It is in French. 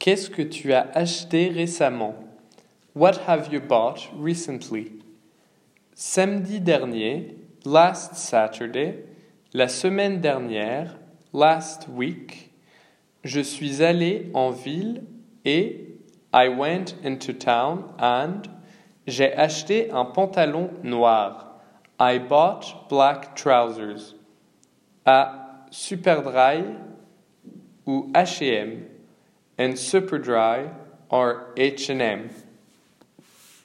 Qu'est-ce que tu as acheté récemment? What have you bought recently? Samedi dernier, last Saturday. La semaine dernière, last week. Je suis allé en ville et I went into town and j'ai acheté un pantalon noir. I bought black trousers. À Superdry ou H&M and Superdry or H&M.